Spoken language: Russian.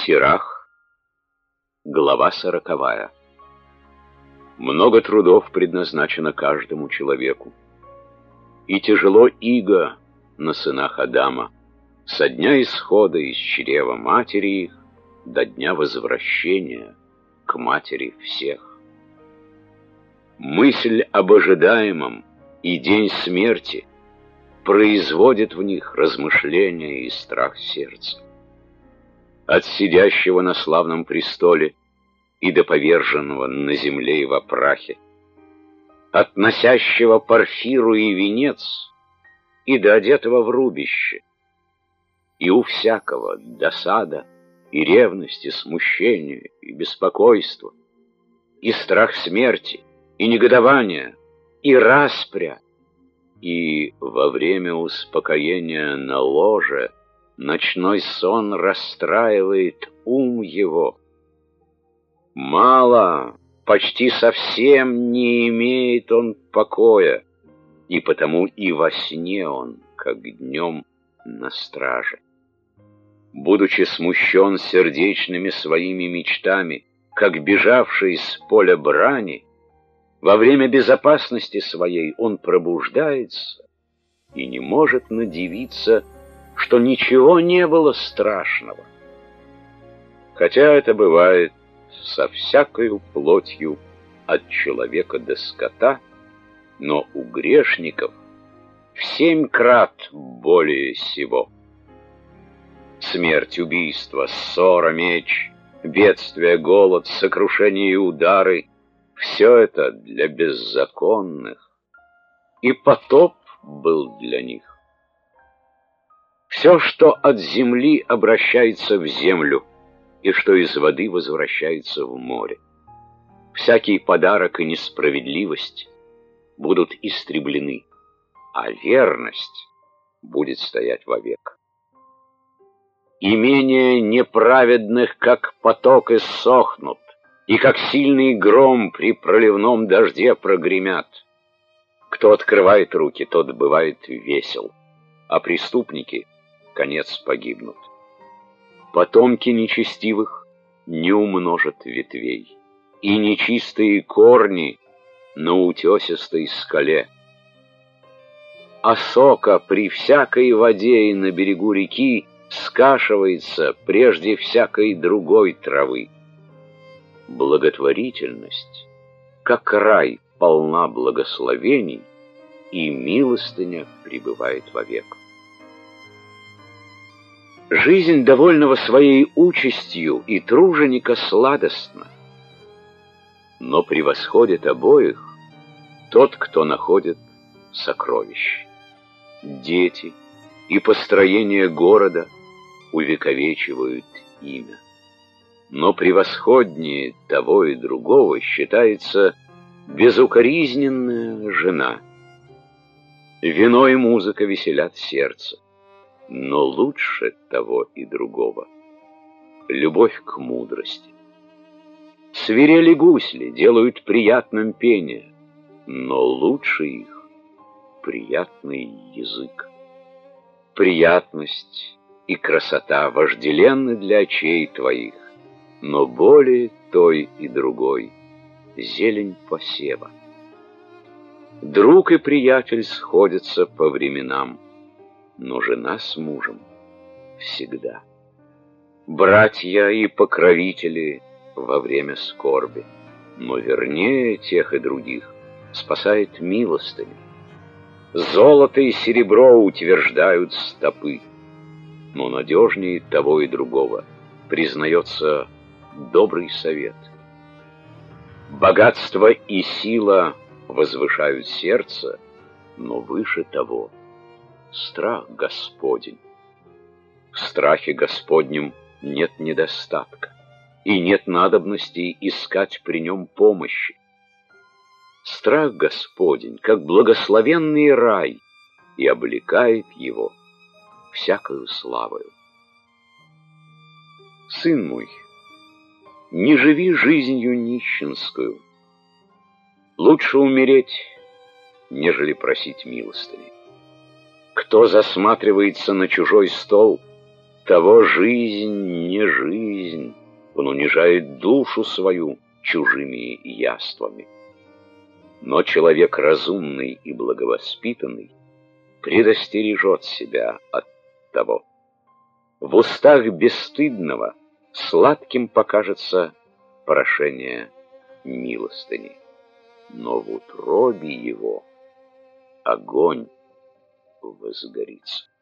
Сирах, глава 40. Много трудов предназначено каждому человеку, и тяжело иго на сынах Адама со дня исхода из чрева матери их до дня возвращения к матери всех. Мысль об ожидаемом и день смерти производит в них размышления и страх сердца. От сидящего на славном престоле и до поверженного на земле и во прахе, от носящего парфиру и венец и до одетого в рубище, и у всякого досада и ревность, и смущение, и беспокойство, и страх смерти, и негодование, и распря, и во время успокоения на ложе ночной сон расстраивает ум его. Мало, почти совсем не имеет он покоя, и потому и во сне он, как днем, на страже. Будучи смущен сердечными своими мечтами, как бежавший с поля брани, во время безопасности своей он пробуждается и не может надивиться, что ничего не было страшного. Хотя это бывает со всякою плотью от человека до скота, но у грешников в 7 крат более сего. Смерть, убийство, ссора, меч, бедствие, голод, сокрушение и удары — все это для беззаконных, и потоп был для них. Все, что от земли обращается в землю, и что из воды возвращается в море. Всякий подарок и несправедливость будут истреблены, а верность будет стоять вовек. Имения неправедных, как поток, иссохнут, и как сильный гром при проливном дожде прогремят. Кто открывает руки, тот бывает весел, а преступники конец погибнут. Потомки нечестивых не умножат ветвей, и нечистые корни на утесистой скале. Осока при всякой воде и на берегу реки скашивается прежде всякой другой травы. Благотворительность, как рай, полна благословений, и милостыня пребывает вовек. Жизнь довольного своей участью и труженика сладостна, но превосходит обоих тот, кто находит сокровище. Дети и построение города увековечивают имя, но превосходнее того и другого считается безукоризненная жена. Вино и музыка веселят сердце, но лучше того и другого любовь к мудрости. Свирели гусли делают приятным пение, но лучше их приятный язык. Приятность и красота вожделенны для очей твоих, но более той и другой зелень посева. Друг и приятель сходятся по временам, но жена с мужем всегда. Братья и покровители во время скорби, но вернее тех и других спасает милостыня. Золото и серебро утверждают стопы, но надежнее того и другого признается добрый совет. Богатство и сила возвышают сердце, но выше того страх Господень. В страхе Господнем нет недостатка, и нет надобности искать при нем помощи. Страх Господень, как благословенный рай, и облекает его всякою славою. Сын мой, не живи жизнью нищенскую. Лучше умереть, нежели просить милостыни. Кто засматривается на чужой стол, Оттого жизнь не жизнь, он унижает душу свою чужими яствами. Но человек разумный и благовоспитанный предостережет себя от того. В устах бесстыдного сладким покажется прошение милостыни, но в утробе его огонь возгорится.